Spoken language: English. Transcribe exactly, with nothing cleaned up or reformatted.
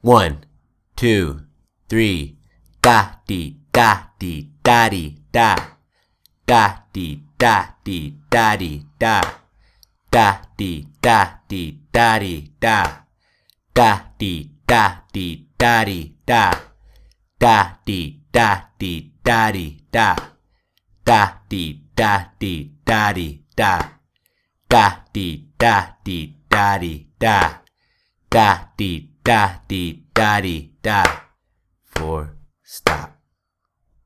One, two, three. Da dee da dee da dee da. Da dee da dee da dee da. Da dee da dee da dee da. Da dee da dee da dee da. Da dee da dee da dee da. Da dee da dee da dee da. Da dee da dee da dee da. Da dee da dee da dee da. Four, stop.